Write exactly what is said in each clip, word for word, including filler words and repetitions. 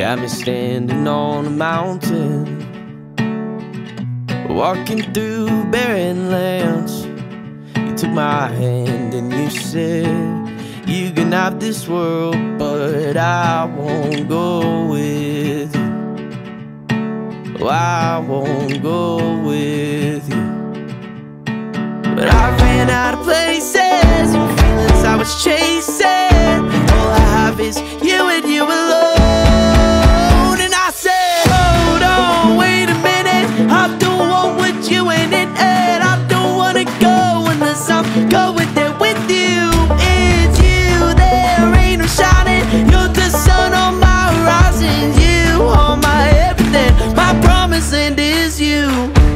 got me standing on a mountain, walking through barren lands. You took my hand and you said, you can have this world, but I won't go with you. Oh, I won't go with you. But I ran out of places and feelings I was chasing. All I have is you and you alone. And I said, hold on, wait a minute, I don't want what you ain't in it. I don't wanna go unless I'm going there with you. It's you, there ain't no shining. You're the sun on my horizon. You are my everything, my promised land is you.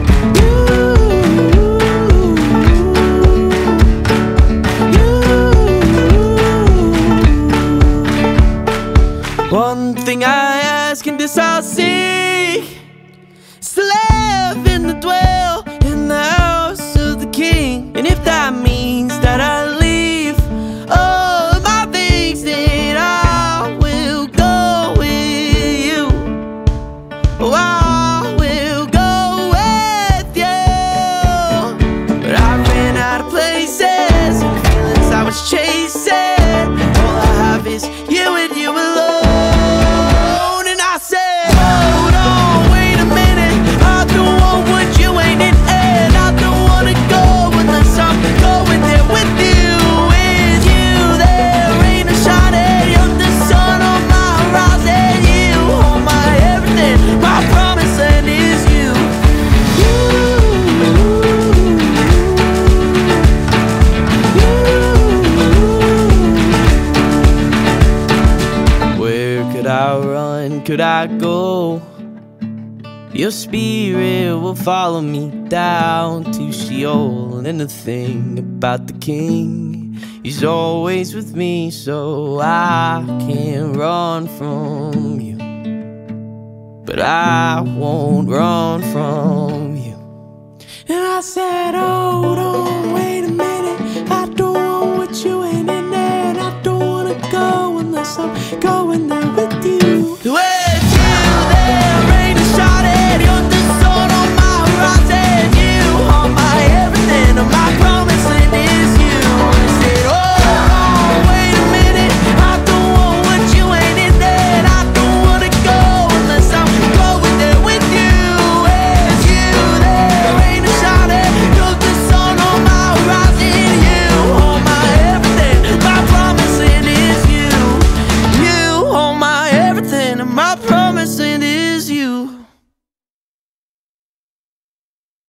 One thing I ask in this I'll seek, is to live and to dwell in the house of the King. And if that means that I leave all my things, then I will go with you. Oh, I will go with you. But I ran out of places and feelings I was chasing. All I have is you and you alone. Could I go? Your spirit will follow me down to Sheol. And the thing about the King, he's always with me, so I can't run from you. But I won't run from you. And I said, oh,